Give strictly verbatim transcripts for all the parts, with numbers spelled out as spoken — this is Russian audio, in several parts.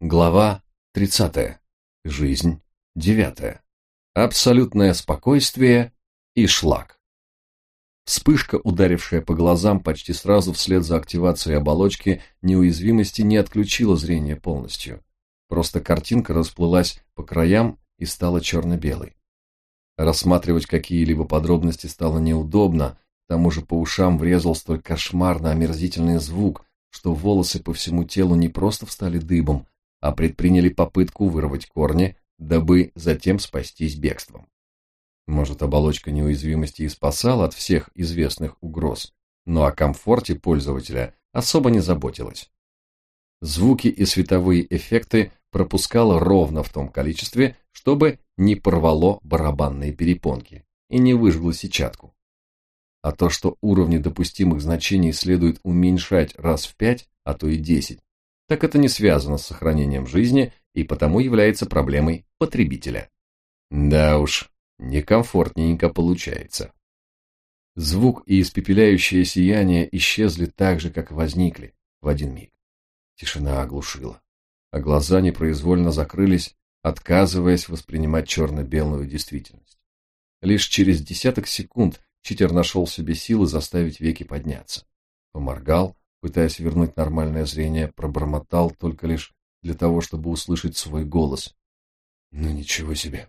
Глава тридцатая. Жизнь девятая. Абсолютное спокойствие и шлак. Вспышка, ударившая по глазам почти сразу вслед за активацией оболочки неуязвимости, не отключила зрение полностью. Просто картинка расплылась по краям и стала черно-белой. Рассматривать какие-либо подробности стало неудобно, к тому же по ушам врезал столь кошмарно омерзительный звук, что волосы по всему телу не просто встали дыбом, а предприняли попытку вырвать корни, дабы затем спастись бегством. Может, оболочка неуязвимости и спасала от всех известных угроз, но о комфорте пользователя особо не заботилась. Звуки и световые эффекты пропускала ровно в том количестве, чтобы не порвало барабанные перепонки и не выжгло сетчатку. А то, что уровни допустимых значений следует уменьшать раз в пять, а то и десять, так это не связано с сохранением жизни и потому является проблемой потребителя. Да уж, некомфортненько получается. Звук и испепеляющее сияние исчезли так же, как возникли, в один миг. Тишина оглушила, а глаза непроизвольно закрылись, отказываясь воспринимать черно-белую действительность. Лишь через десяток секунд читер нашел в себе силы заставить веки подняться. Поморгал, пытаясь вернуть нормальное зрение, пробормотал только лишь для того, чтобы услышать свой голос. «Ну ничего себе!»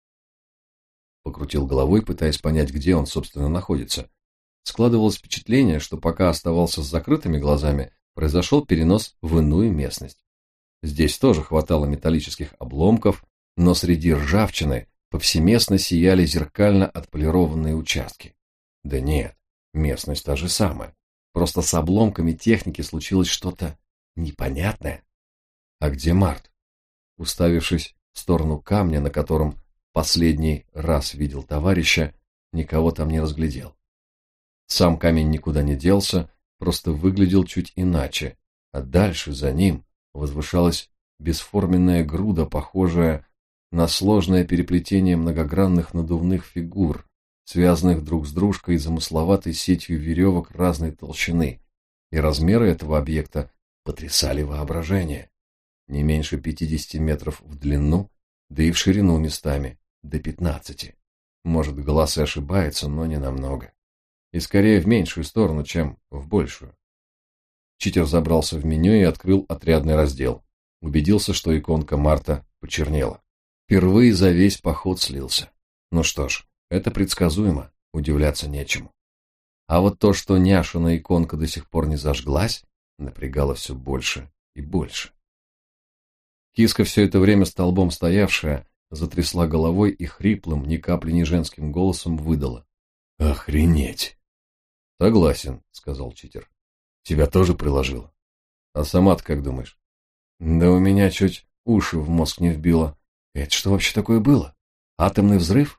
Покрутил головой, пытаясь понять, где он, собственно, находится. Складывалось впечатление, что пока оставался с закрытыми глазами, произошел перенос в иную местность. Здесь тоже хватало металлических обломков, но среди ржавчины повсеместно сияли зеркально отполированные участки. Да нет, местность та же самая. Просто с обломками техники случилось что-то непонятное. А где Март? Уставившись в сторону камня, на котором последний раз видел товарища, никого там не разглядел. Сам камень никуда не делся, просто выглядел чуть иначе, а дальше за ним возвышалась бесформенная груда, похожая на сложное переплетение многогранных надувных фигур, связанных друг с дружкой замысловатой сетью веревок разной толщины, и размеры этого объекта потрясали воображение. Не меньше пятидесяти метров в длину, да и в ширину местами, до пятнадцати. Может, глаз и ошибается, но не намного. И скорее в меньшую сторону, чем в большую. Читер забрался в меню и открыл отрядный раздел. Убедился, что иконка Марта почернела. Впервые за весь поход слился. Ну что ж, это предсказуемо, удивляться нечему. А вот то, что няшина иконка до сих пор не зажглась, напрягало все больше и больше. Киска, все это время столбом стоявшая, затрясла головой и хриплым, ни капли не женским голосом выдала: «Охренеть!» «Согласен», — сказал читер. «Тебя тоже приложило? А сама-то как думаешь?» «Да у меня чуть уши в мозг не вбило. Это что вообще такое было? Атомный взрыв?»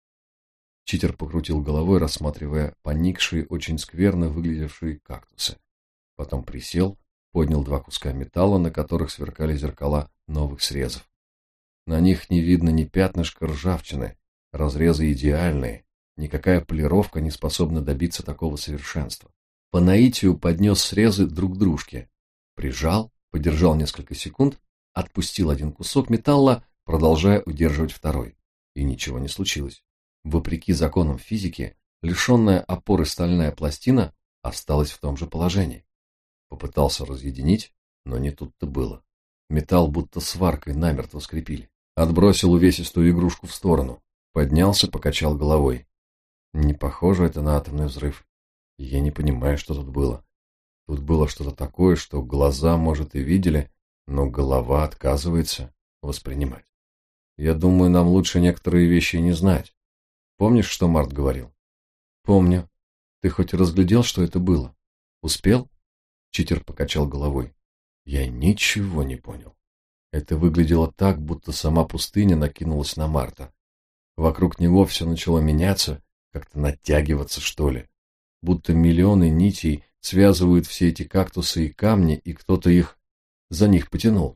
Читер покрутил головой, рассматривая поникшие, очень скверно выглядевшие кактусы. Потом присел, поднял два куска металла, на которых сверкали зеркала новых срезов. На них не видно ни пятнышка ржавчины, разрезы идеальные, никакая полировка не способна добиться такого совершенства. По наитию поднес срезы друг к дружке, прижал, подержал несколько секунд, отпустил один кусок металла, продолжая удерживать второй, и ничего не случилось. Вопреки законам физики, лишенная опоры стальная пластина осталась в том же положении. Попытался разъединить, но не тут-то было. Металл будто сваркой намертво скрепили. Отбросил увесистую игрушку в сторону. Поднялся, покачал головой. Не похоже это на атомный взрыв. Я не понимаю, что тут было. Тут было что-то такое, что глаза, может, и видели, но голова отказывается воспринимать. Я думаю, нам лучше некоторые вещи не знать. Помнишь, что Март говорил? Помню. Ты хоть разглядел, что это было? Успел? Читер покачал головой. Я ничего не понял. Это выглядело так, будто сама пустыня накинулась на Марта. Вокруг него все начало меняться, как-то натягиваться, что ли. Будто миллионы нитей связывают все эти кактусы и камни, и кто-то их за них потянул.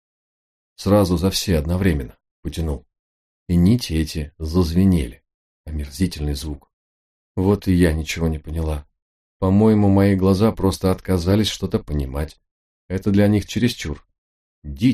Сразу за все одновременно потянул. И нити эти зазвенели. Омерзительный звук. Вот и я ничего не поняла. По-моему, мои глаза просто отказались что-то понимать. Это для них чересчур. Дичь,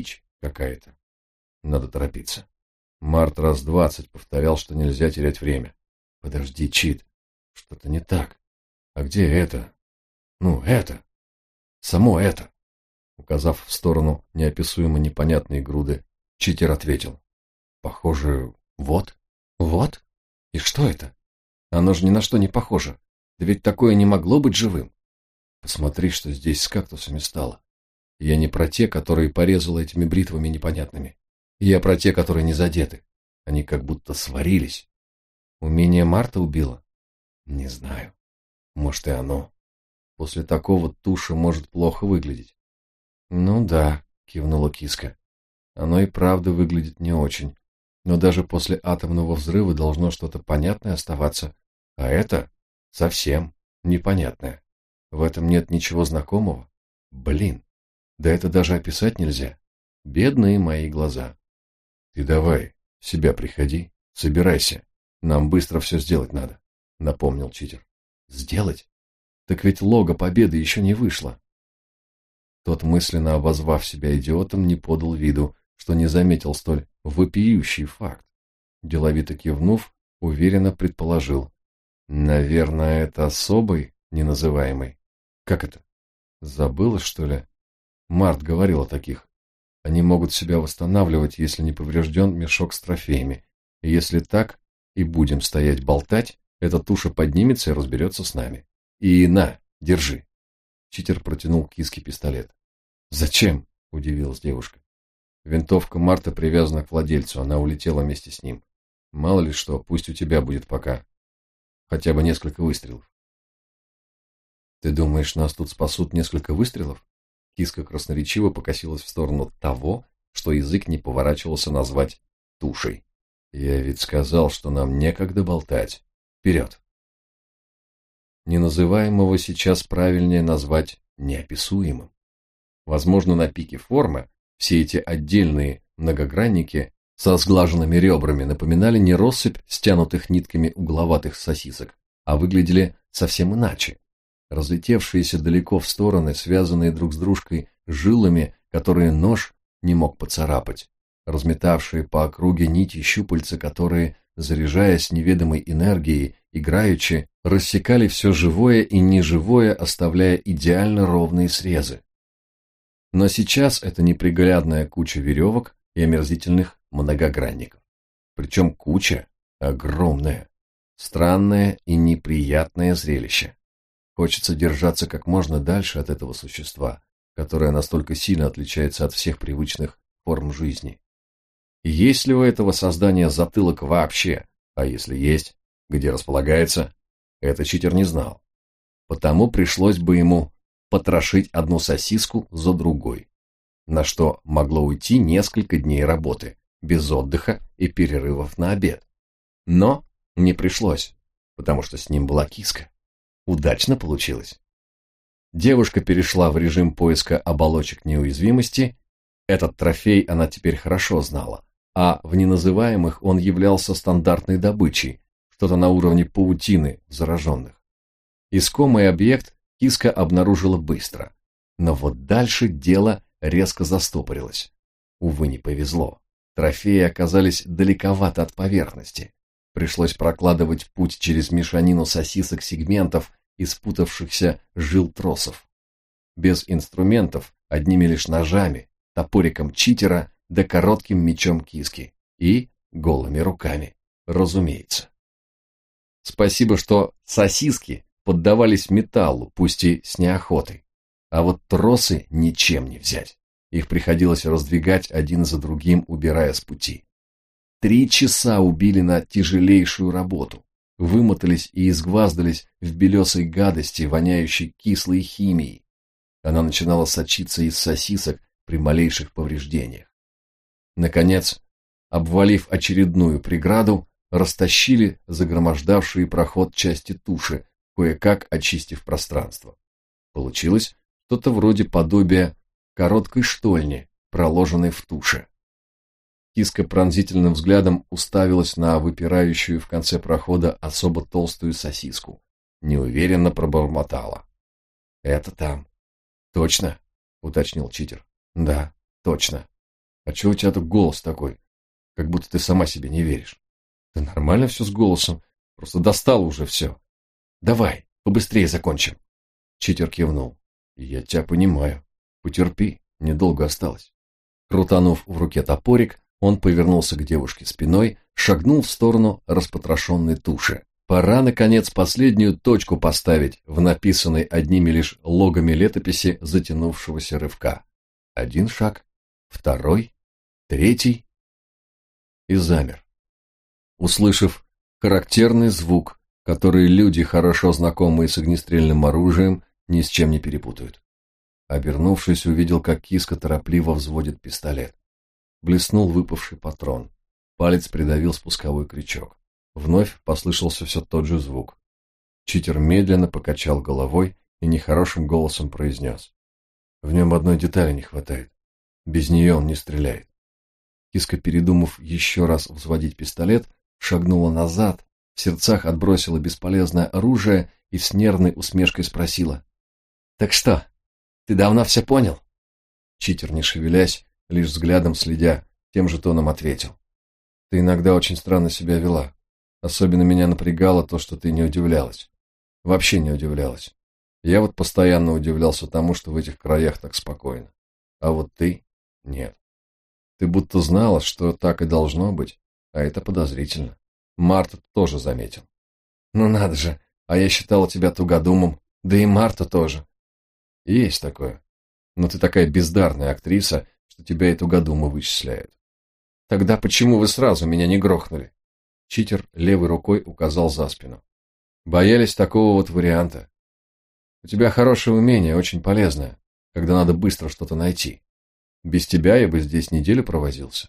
какая-то. Надо торопиться. Март раз двадцать повторял, что нельзя терять время. Подожди, Чит, что-то не так. А где это? Ну, это. Само это. Указав в сторону неописуемо непонятной груды, Читер ответил. Похоже, вот. Вот? И что это? Оно же ни на что не похоже. Да ведь такое не могло быть живым. Посмотри, что здесь с кактусами стало. Я не про те, которые порезала этими бритвами непонятными. Я про те, которые не задеты. Они как будто сварились. Умение Марта убило? Не знаю. Может, и оно. После такого туша может плохо выглядеть. Ну да, кивнула киска. Оно и правда выглядит не очень. Но даже после атомного взрыва должно что-то понятное оставаться. А это совсем непонятное. В этом нет ничего знакомого. Блин, да это даже описать нельзя. Бедные мои глаза. Ты давай, в себя приходи, собирайся. Нам быстро все сделать надо, напомнил Читер. Сделать? Так ведь лого победы еще не вышло. Тот, мысленно обозвав себя идиотом, не подал виду, что не заметил столь вопиющий факт. Деловито кивнув, уверенно предположил. Наверное, это особый, неназываемый. Как это? Забыла, что ли? Март говорил о таких. Они могут себя восстанавливать, если не поврежден мешок с трофеями. И если так, и будем стоять болтать, эта туша поднимется и разберется с нами. И на, держи. Читер протянул киске пистолет. Зачем? Удивилась девушка. Винтовка Марта привязана к владельцу, она улетела вместе с ним. Мало ли что, пусть у тебя будет пока хотя бы несколько выстрелов. Ты думаешь, нас тут спасут несколько выстрелов? Киска красноречиво покосилась в сторону того, что язык не поворачивался назвать тушей. Я ведь сказал, что нам некогда болтать. Вперед! Неназываемого сейчас правильнее назвать неописуемым. Возможно, на пике формы все эти отдельные многогранники со сглаженными ребрами напоминали не россыпь стянутых нитками угловатых сосисок, а выглядели совсем иначе. Разлетевшиеся далеко в стороны, связанные друг с дружкой жилами, которые нож не мог поцарапать, разметавшие по округе нити щупальца, которые, заряжаясь неведомой энергией, играючи, рассекали все живое и неживое, оставляя идеально ровные срезы. Но сейчас это неприглядная куча веревок и омерзительных многогранников. Причем куча огромная, странное и неприятное зрелище. Хочется держаться как можно дальше от этого существа, которое настолько сильно отличается от всех привычных форм жизни. Есть ли у этого создания затылок вообще, а если есть, где располагается, это Читер не знал. Потому пришлось бы ему потрошить одну сосиску за другой, на что могло уйти несколько дней работы, без отдыха и перерывов на обед. Но не пришлось, потому что с ним была киска. Удачно получилось. Девушка перешла в режим поиска оболочек неуязвимости. Этот трофей она теперь хорошо знала, а в неназываемых он являлся стандартной добычей, что-то на уровне паутины зараженных. Искомый объект киска обнаружила быстро, но вот дальше дело резко застопорилось. Увы, не повезло. Трофеи оказались далековато от поверхности. Пришлось прокладывать путь через мешанину сосисок-сегментов и спутавшихся жил тросов. Без инструментов, одними лишь ножами, топориком Читера да коротким мечом киски. И голыми руками, разумеется. Спасибо, что сосиски поддавались металлу, пусть и с неохотой. А вот тросы ничем не взять. Их приходилось раздвигать один за другим, убирая с пути. Три часа убили на тяжелейшую работу. Вымотались и изгваздались в белесой гадости, воняющей кислой химией. Она начинала сочиться из сосисок при малейших повреждениях. Наконец, обвалив очередную преграду, растащили загромождавшие проход части туши, кое-как очистив пространство. Получилось что-то вроде подобия короткой штольни, проложенной в туше. Киска пронзительным взглядом уставилась на выпирающую в конце прохода особо толстую сосиску. Неуверенно пробормотала. «Это там». «Точно?» — уточнил Читер. «Да, точно. А чего у тебя тут голос такой? Как будто ты сама себе не веришь. Да нормально все с голосом. Просто достало уже все. Давай, побыстрее закончим. Читер кивнул. Я тебя понимаю. Потерпи, недолго осталось. Крутанув в руке топорик, он повернулся к девушке спиной, шагнул в сторону распотрошенной туши. Пора, наконец, последнюю точку поставить в написанной одними лишь логами летописи затянувшегося рывка. Один шаг, второй, третий. И замер. Услышав характерный звук, который люди, хорошо знакомые с огнестрельным оружием, ни с чем не перепутают. Обернувшись, увидел, как киска торопливо взводит пистолет. Блеснул выпавший патрон. Палец придавил спусковой крючок. Вновь послышался все тот же звук. Читер медленно покачал головой и нехорошим голосом произнес. В нем одной детали не хватает. Без нее он не стреляет. Киска, передумав еще раз взводить пистолет, шагнула назад, в сердцах отбросила бесполезное оружие и с нервной усмешкой спросила. «Так что, ты давно все понял?» Читер, не шевелясь, лишь взглядом следя, тем же тоном ответил. «Ты иногда очень странно себя вела. Особенно меня напрягало то, что ты не удивлялась. Вообще не удивлялась. Я вот постоянно удивлялся тому, что в этих краях так спокойно. А вот ты — нет. Ты будто знала, что так и должно быть, а это подозрительно. Марта тоже заметил. Ну надо же, а я считала тебя тугодумом, да и Марта тоже. Есть такое. Но ты такая бездарная актриса, что тебя и тугодумы вычисляют. Тогда почему вы сразу меня не грохнули? Читер левой рукой указал за спину. Боялись такого вот варианта. У тебя хорошее умение, очень полезное, когда надо быстро что-то найти. Без тебя я бы здесь неделю провозился.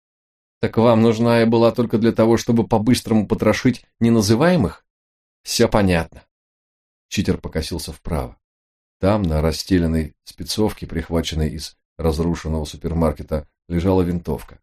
Так вам нужна я была только для того, чтобы по-быстрому потрошить неназываемых? Все понятно. Читер покосился вправо. Там, на расстеленной спецовке, прихваченной из разрушенного супермаркета, лежала винтовка.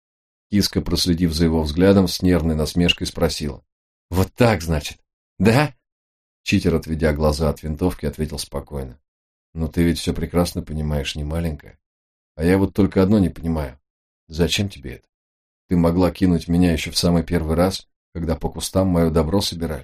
Киска, проследив за его взглядом, с нервной насмешкой спросила. «Вот так, значит? Да?» Читер, отведя глаза от винтовки, ответил спокойно. «Но ты ведь все прекрасно понимаешь, не маленькая. А я вот только одно не понимаю. Зачем тебе это? Ты могла кинуть меня еще в самый первый раз, когда по кустам мое добро собирали.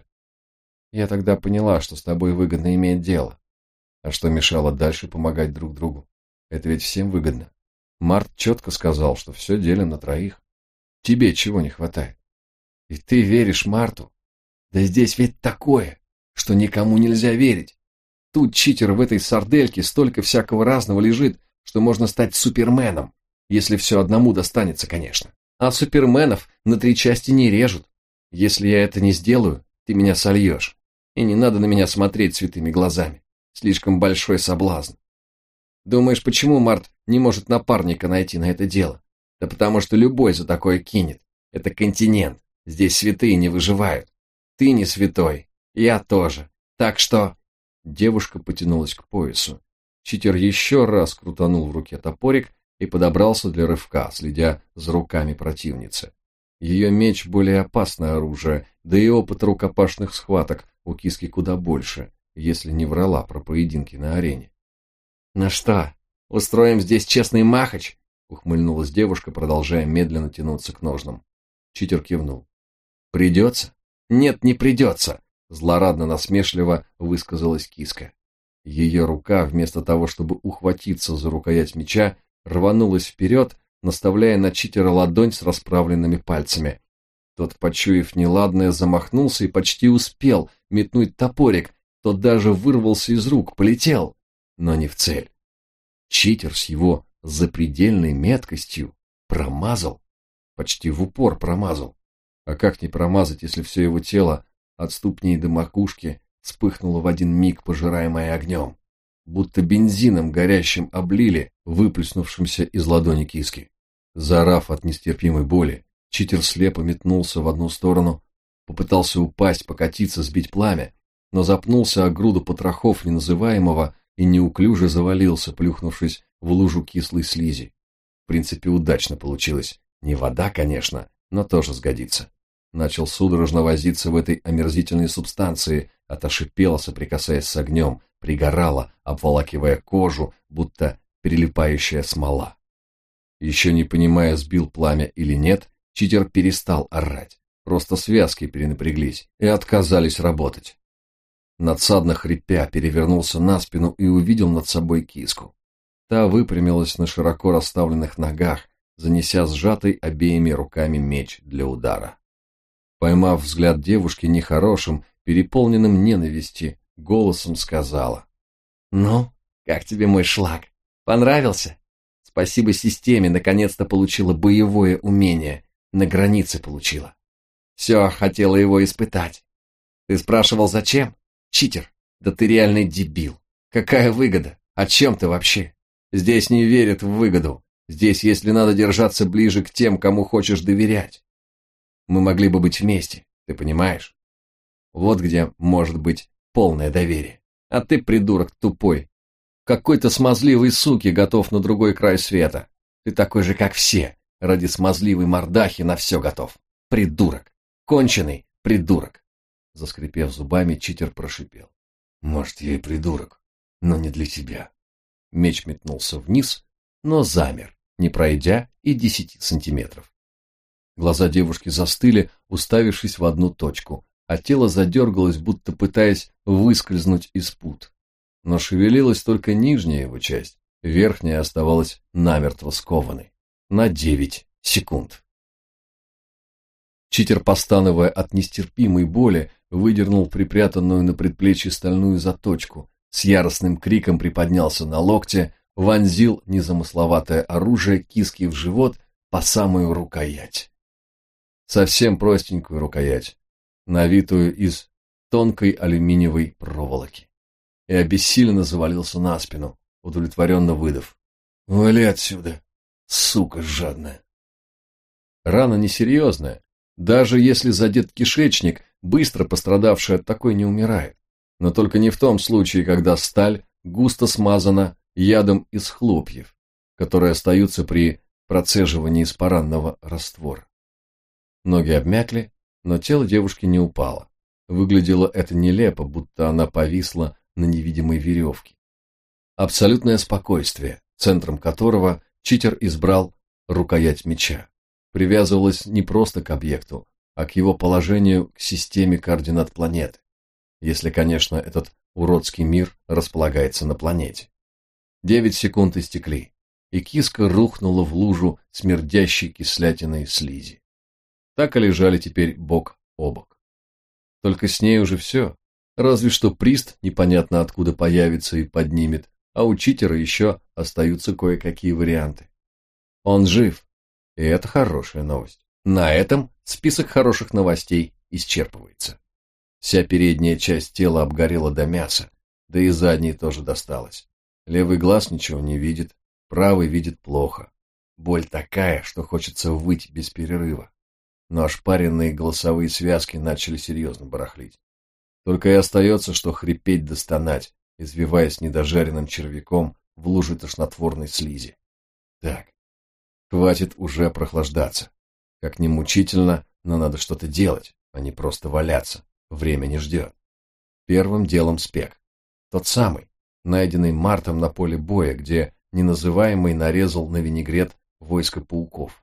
Я тогда поняла, что с тобой выгодно иметь дело. А что мешало дальше помогать друг другу? Это ведь всем выгодно. Март четко сказал, что все делим на троих. Тебе чего не хватает? И ты веришь Марту? Да здесь ведь такое, что никому нельзя верить. Тут, читер, в этой сардельке столько всякого разного лежит, что можно стать суперменом, если все одному достанется, конечно. А суперменов на три части не режут. Если я это не сделаю, ты меня сольешь. И не надо на меня смотреть святыми глазами. Слишком большой соблазн. Думаешь, почему Март не может напарника найти на это дело? Да потому что любой за такое кинет. Это континент. Здесь святые не выживают. Ты не святой. Я тоже. Так что... Девушка потянулась к поясу. Читер еще раз крутанул в руке топорик и подобрался для рывка, следя за руками противницы. Ее меч более опасное оружие, да и опыт рукопашных схваток у киски куда больше, если не врала про поединки на арене. «Ну что, устроим здесь честный махач?» — ухмыльнулась девушка, продолжая медленно тянуться к ножнам. Читер кивнул. «Придется?» «Нет, не придется!» — злорадно-насмешливо высказалась киска. Ее рука, вместо того, чтобы ухватиться за рукоять меча, рванулась вперед, наставляя на читера ладонь с расправленными пальцами. Тот, почуяв неладное, замахнулся и почти успел метнуть топорик, тот даже вырвался из рук, полетел, но не в цель. Читер с его запредельной меткостью промазал, почти в упор промазал. А как не промазать, если все его тело, от ступней до макушки, вспыхнуло в один миг, пожираемое огнем, будто бензином горящим облили, выплеснувшимся из ладони киски. Заорав от нестерпимой боли, читер слепо метнулся в одну сторону, попытался упасть, покатиться, сбить пламя, но запнулся о груду потрохов неназываемого и неуклюже завалился, плюхнувшись в лужу кислой слизи. В принципе, удачно получилось. Не вода, конечно, но тоже сгодится. Начал судорожно возиться в этой омерзительной субстанции, отошипело, соприкасаясь с огнем, пригорало, обволакивая кожу, будто прилипающая смола. Еще не понимая, сбил пламя или нет, читер перестал орать. Просто связки перенапряглись и отказались работать. Надсадно хрипя, перевернулся на спину и увидел над собой киску. Та выпрямилась на широко расставленных ногах, занеся сжатый обеими руками меч для удара. Поймав взгляд девушки нехорошим, переполненным ненависти, голосом сказала: «Ну, как тебе мой шлаг? Понравился? Спасибо системе, наконец-то получила боевое умение, на границе получила. Все, хотела его испытать. Ты спрашивал, зачем? Читер, да ты реальный дебил. Какая выгода? О чем ты вообще? Здесь не верят в выгоду. Здесь, если надо, держаться ближе к тем, кому хочешь доверять. Мы могли бы быть вместе, ты понимаешь? Вот где может быть полное доверие. А ты, придурок тупой, какой-то смазливый суки готов на другой край света. Ты такой же, как все, ради смазливой мордахи на все готов. Придурок, конченый придурок. Заскрипев зубами, читер прошипел: может, я и придурок, но не для тебя. Меч метнулся вниз, но замер, не пройдя и десяти сантиметров. Глаза девушки застыли, уставившись в одну точку, а тело задергалось, будто пытаясь выскользнуть из пут. Но шевелилась только нижняя его часть, верхняя оставалась намертво скованной. На девять секунд. Читер, постановая от нестерпимой боли, выдернул припрятанную на предплечье стальную заточку, с яростным криком приподнялся на локте, вонзил незамысловатое оружие киски в живот по самую рукоять. Совсем простенькую рукоять, навитую из тонкой алюминиевой проволоки. И обессиленно завалился на спину, удовлетворенно выдав: «Вали отсюда, сука жадная!» Рана несерьезная. Даже если задет кишечник, быстро пострадавший от такой не умирает. Но только не в том случае, когда сталь густо смазана ядом из хлопьев, которые остаются при процеживании спаранного раствора. Ноги обмякли, но тело девушки не упало. Выглядело это нелепо, будто она повисла на невидимой веревке. Абсолютное спокойствие, центром которого читер избрал рукоять меча, привязывалось не просто к объекту, а к его положению к системе координат планеты, если, конечно, этот уродский мир располагается на планете. Девять секунд истекли, и киска рухнула в лужу смердящей кислятиной слизи. Так и лежали теперь бок о бок. Только с ней уже все, разве что прист непонятно откуда появится и поднимет, а у читера еще остаются кое-какие варианты. Он жив, и это хорошая новость. На этом список хороших новостей исчерпывается. Вся передняя часть тела обгорела до мяса, да и задней тоже досталось. Левый глаз ничего не видит, правый видит плохо. Боль такая, что хочется выть без перерыва. Но ошпаренные голосовые связки начали серьезно барахлить. Только и остается, что хрипеть да стонать, извиваясь недожаренным червяком в луже тошнотворной слизи. Так, хватит уже прохлаждаться. Как ни мучительно, но надо что-то делать, а не просто валяться. Время не ждет. Первым делом спек. Тот самый, найденный Мартом на поле боя, где неназываемый нарезал на винегрет войско пауков.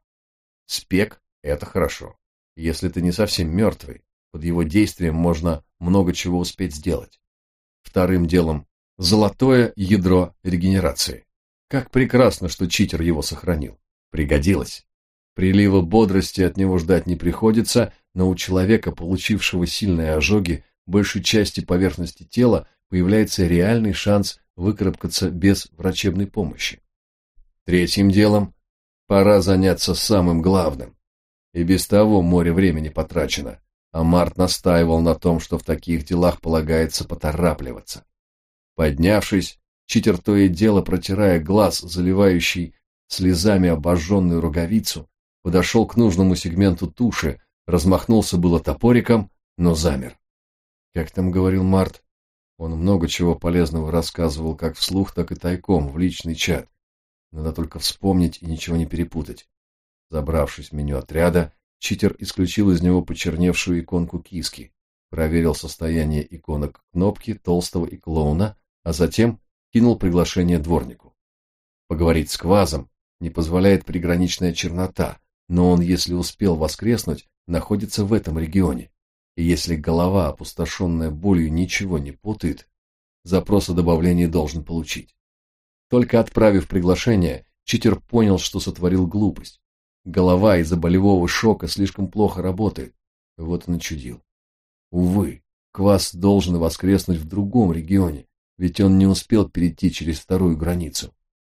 Спек — это хорошо. Если ты не совсем мертвый, под его действием можно много чего успеть сделать. Вторым делом — золотое ядро регенерации. Как прекрасно, что читер его сохранил. Пригодилось. Прилива бодрости от него ждать не приходится, но у человека, получившего сильные ожоги большей части поверхности тела, появляется реальный шанс выкарабкаться без врачебной помощи. Третьим делом пора заняться самым главным. И без того море времени потрачено, а Март настаивал на том, что в таких делах полагается поторапливаться. Поднявшись, читер то и дело, протирая глаз, заливающий слезами обожженную роговицу, подошел к нужному сегменту туши, размахнулся было топориком, но замер. Как там говорил Март, он много чего полезного рассказывал как вслух, так и тайком, в личный чат. Надо только вспомнить и ничего не перепутать. Забравшись в меню отряда, читер исключил из него почерневшую иконку киски, проверил состояние иконок кнопки, толстого и клоуна, а затем кинул приглашение дворнику. Поговорить с Квазом, не позволяет приграничная чернота, но он, если успел воскреснуть, находится в этом регионе. И если голова, опустошенная болью, ничего не путает, запрос о добавлении должен получить. Только отправив приглашение, читер понял, что сотворил глупость. Голова из-за болевого шока слишком плохо работает. Вот и начудил. Увы, Квас должен воскреснуть в другом регионе, ведь он не успел перейти через вторую границу.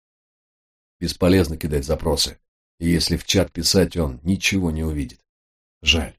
Бесполезно кидать запросы, и если в чат писать, он ничего не увидит. Жаль.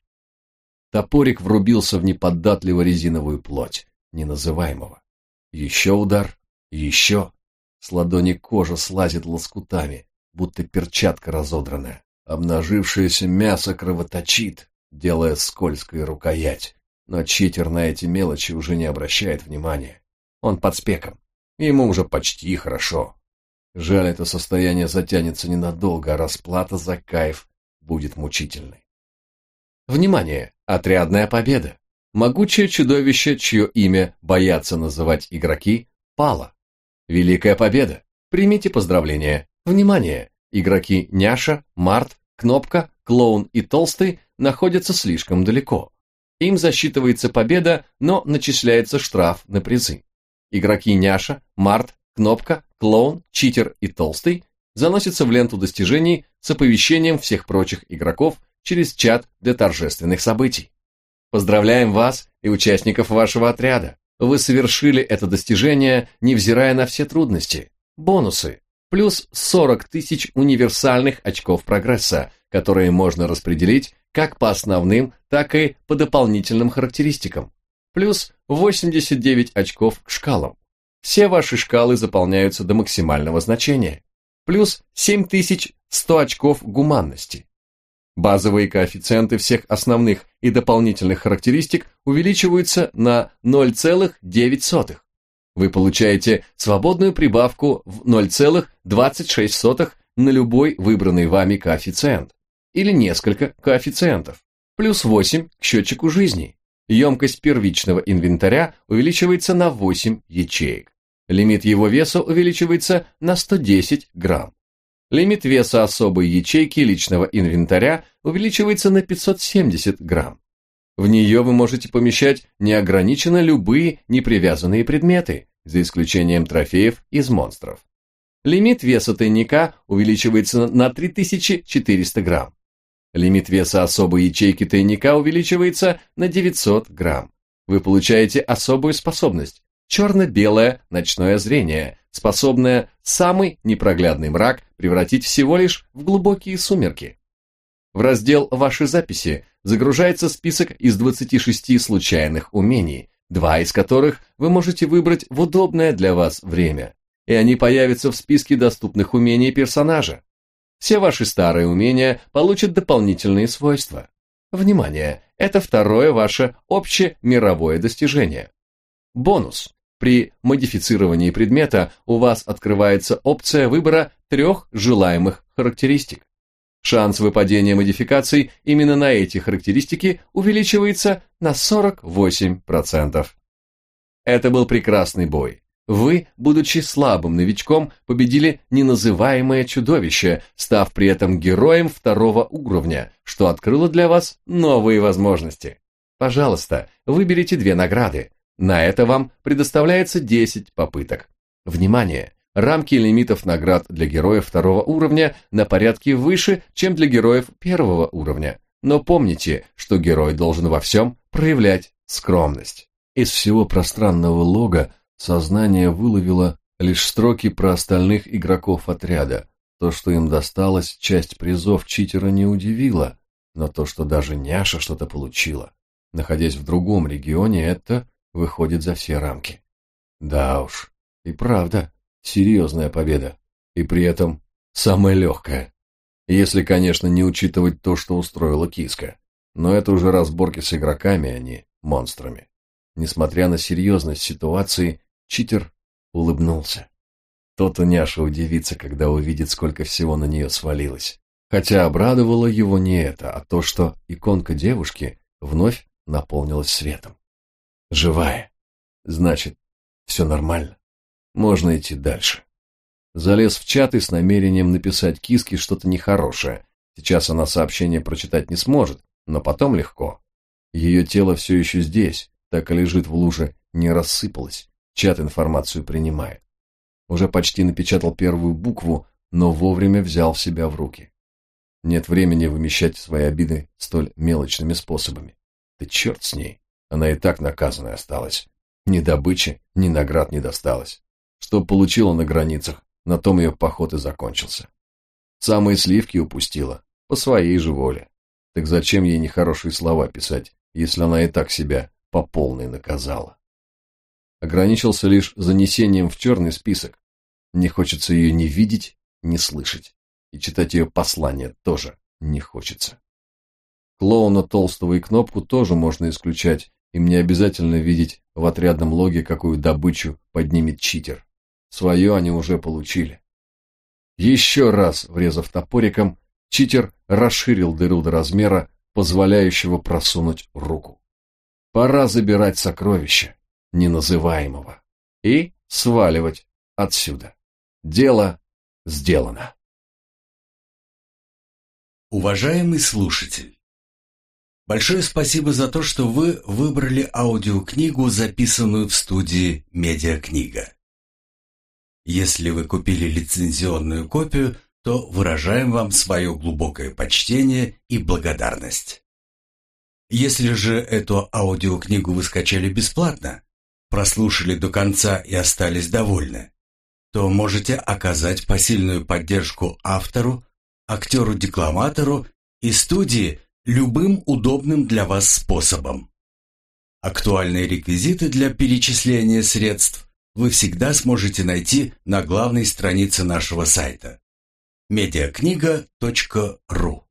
Топорик врубился в неподатливо-резиновую плоть, неназываемого. Еще удар, еще. С ладони кожа слазит лоскутами, будто перчатка разодранная. Обнажившееся мясо кровоточит, делая скользкой рукоять. Но читер на эти мелочи уже не обращает внимания. Он под спеком. Ему уже почти хорошо. Жаль, это состояние затянется ненадолго, а расплата за кайф будет мучительной. Внимание! Отрядная победа! Могучее чудовище, чье имя боятся называть игроки, пало. Великая победа! Примите поздравления. Внимание! Игроки Няша, Март, Кнопка, Клоун и Толстый находятся слишком далеко. Им засчитывается победа, но начисляется штраф на призы. Игроки Няша, Март, Кнопка, Клоун, Читер и Толстый заносятся в ленту достижений с оповещением всех прочих игроков через чат для торжественных событий. Поздравляем вас и участников вашего отряда. Вы совершили это достижение, невзирая на все трудности. Бонусы. Плюс сорок тысяч универсальных очков прогресса, которые можно распределить как по основным, так и по дополнительным характеристикам. Плюс восемьдесят девять очков к шкалам. Все ваши шкалы заполняются до максимального значения. Плюс семь тысяч сто очков гуманности. Базовые коэффициенты всех основных и дополнительных характеристик увеличиваются на ноль целых девять сотых. Вы получаете свободную прибавку в ноль целых двадцать шесть сотых на любой выбранный вами коэффициент. Или несколько коэффициентов. Плюс восемь к счетчику жизни. Емкость первичного инвентаря увеличивается на восемь ячеек. Лимит его веса увеличивается на сто десять грамм. Лимит веса особой ячейки личного инвентаря увеличивается на пятьсот семьдесят грамм. В нее вы можете помещать неограниченно любые непривязанные предметы, за исключением трофеев из монстров. Лимит веса тайника увеличивается на три тысячи четыреста грамм. Лимит веса особой ячейки тайника увеличивается на девятьсот грамм. Вы получаете особую способность – черно-белое ночное зрение, способное самый непроглядный мрак превратить всего лишь в глубокие сумерки. В раздел «Ваши записи» загружается список из двадцати шести случайных умений, два из которых вы можете выбрать в удобное для вас время, и они появятся в списке доступных умений персонажа. Все ваши старые умения получат дополнительные свойства. Внимание! Это второе ваше общемировое достижение. Бонус. При модифицировании предмета у вас открывается опция выбора трех желаемых характеристик. Шанс выпадения модификаций именно на эти характеристики увеличивается на сорок восемь процентов. Это был прекрасный бой. Вы, будучи слабым новичком, победили неназываемое чудовище, став при этом героем второго уровня, что открыло для вас новые возможности. Пожалуйста, выберите две награды. На это вам предоставляется десять попыток. Внимание! Рамки лимитов наград для героев второго уровня на порядке выше, чем для героев первого уровня. Но помните, что герой должен во всем проявлять скромность. Из всего пространного лога сознание выловило лишь строки про остальных игроков отряда. То, что им досталось, часть призов читера не удивило, но то, что даже Няша что-то получила, находясь в другом регионе, это выходит за все рамки. Да уж, и правда, серьезная победа, и при этом самая легкая. Если, конечно, не учитывать то, что устроила киска. Но это уже разборки с игроками, а не монстрами. Несмотря на серьезность ситуации, читер улыбнулся. То-то Няша удивится, когда увидит, сколько всего на нее свалилось. Хотя обрадовало его не это, а то, что иконка девушки вновь наполнилась светом. Живая. Значит, все нормально. Можно идти дальше. Залез в чат и с намерением написать киске что-то нехорошее. Сейчас она сообщение прочитать не сможет, но потом легко. Ее тело все еще здесь, так и лежит в луже, не рассыпалось. Чат информацию принимает. Уже почти напечатал первую букву, но вовремя взял себя в руки. Нет времени вымещать свои обиды столь мелочными способами. Да черт с ней, она и так наказанной осталась. Ни добычи, ни наград не досталось. Что получила на границах, на том ее поход и закончился. Самые сливки упустила, по своей же воле. Так зачем ей нехорошие слова писать, если она и так себя по полной наказала? Ограничился лишь занесением в черный список. Не хочется ее ни видеть, ни слышать. И читать ее послание тоже не хочется. Клоуна толстого и кнопку тоже можно исключать, им не обязательно видеть в отрядном логе, какую добычу поднимет читер. Свое они уже получили. Еще раз врезав топориком, читер расширил дыру до размера, позволяющего просунуть руку. Пора забирать сокровища неназываемого и сваливать отсюда. Дело сделано. Уважаемый слушатель, большое спасибо за то, что вы выбрали аудиокнигу, записанную в студии «Медиакнига». Если вы купили лицензионную копию, то выражаем вам свое глубокое почтение и благодарность. Если же эту аудиокнигу вы скачали бесплатно, прослушали до конца и остались довольны, то можете оказать посильную поддержку автору, актеру-декламатору и студии любым удобным для вас способом. Актуальные реквизиты для перечисления средств вы всегда сможете найти на главной странице нашего сайта медиакнига точка ру.